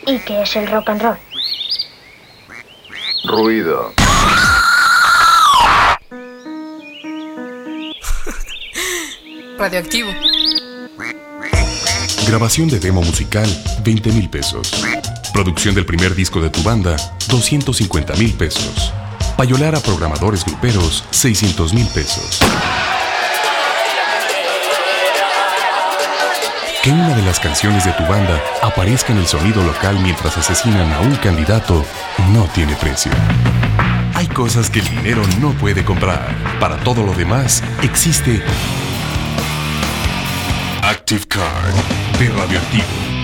¿Y qué es el rock and roll? Ruido. Radioactivo. Grabación de demo musical, 20,000 pesos. Producción del primer disco de tu banda, 250,000 pesos. Payolar a programadores gruperos, 600,000 pesos. Que una de las canciones de tu banda aparezca en el sonido local mientras asesinan a un candidato no tiene precio. Hay cosas que el dinero no puede comprar. Para todo lo demás, existe Active Card de Radioactivo.